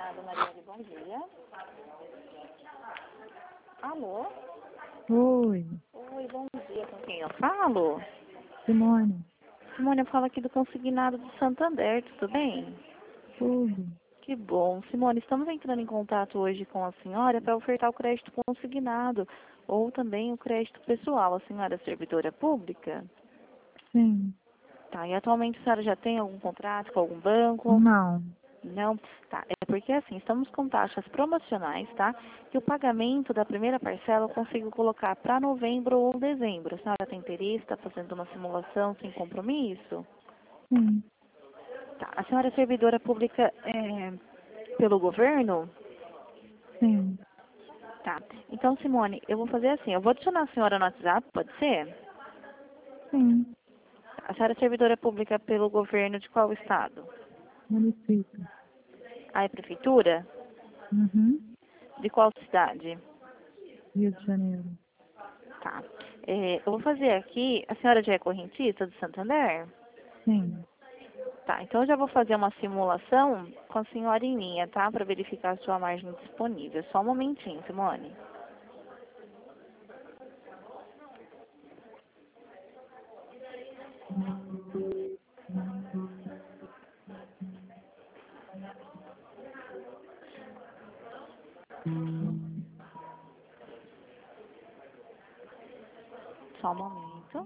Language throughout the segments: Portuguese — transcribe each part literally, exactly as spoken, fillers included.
Obrigada, Marielle. Bom dia. Alô? Oi, Oi, bom dia. Com quem eu falo? Simone. Simone, eu falo aqui do Consignado do Santander, tudo bem? Tudo. Que bom. Simone, estamos entrando em contato hoje com a senhora para ofertar o crédito consignado ou também o crédito pessoal. A senhora é servidora pública? Sim. Tá, e atualmente a senhora já tem algum contrato com algum banco? Não. Não, tá. É porque assim, estamos com taxas promocionais, tá? E o pagamento da primeira parcela eu consigo colocar para novembro ou dezembro. A senhora tem interesse, está fazendo uma simulação sem compromisso? Sim. Tá. A senhora é servidora pública é, pelo governo? Sim. Tá. Então, Simone, eu vou fazer assim, eu vou adicionar a senhora no WhatsApp, pode ser? Sim. A senhora é servidora pública pelo governo de qual estado? Município. Ah, é prefeitura? Uhum. De qual cidade? Rio de Janeiro. Tá. É, eu vou fazer aqui. A senhora já é correntista do Santander? Sim. Tá, então eu já vou fazer uma simulação com a senhora em linha, tá? Para verificar a sua margem disponível. Só um momentinho, Simone. Só um momento.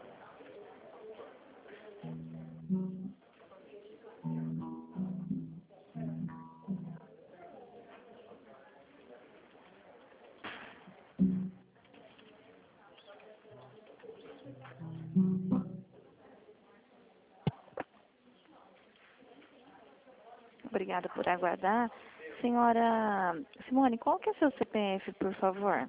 Obrigada por aguardar. Senhora Simone, qual que é seu C P F, por favor?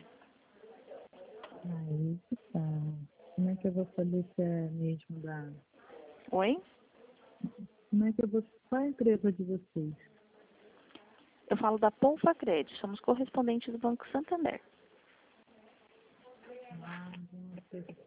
Aí que tá. Como é que eu vou saber se é mesmo da... Oi? Como é que eu vou... Qual é a empresa de vocês? Eu falo da Polfa Credit. Somos correspondentes do Banco Santander. Ah, não sei.